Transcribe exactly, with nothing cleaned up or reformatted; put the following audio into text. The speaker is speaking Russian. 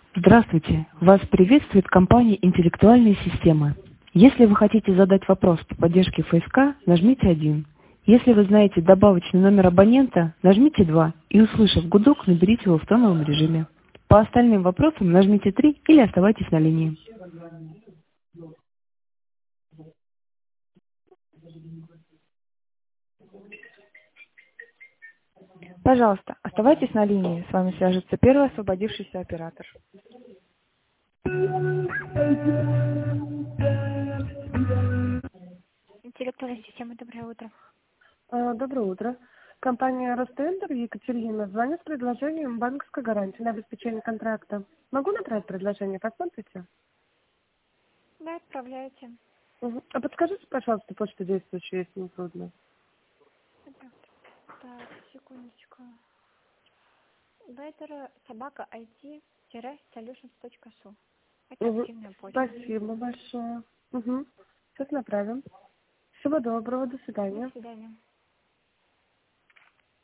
Здравствуйте! Вас приветствует компания «Интеллектуальные системы». Если вы хотите задать вопрос по поддержке эф эс ка, нажмите один. Если вы знаете добавочный номер абонента, нажмите два и, услышав гудок, наберите его в тоновом режиме. По остальным вопросам нажмите три или оставайтесь на линии. Пожалуйста, оставайтесь на линии. С вами свяжется первый освободившийся оператор. Интеллектуальная система, доброе утро. А, Доброе утро. Компания Ростендер Екатерина звонит с предложением банковской гарантии на обеспечение контракта. Могу направить предложение? Посмотрите. Да, отправляйте. Мгм. А подскажите, пожалуйста, почту действующую, если не трудно. Так, секундочку. Беттер собака ай ти солюшнс точка су. Это Мгм. активная почта. Спасибо большое. Угу. Сейчас направим. Всего доброго, до До свидания. свидания.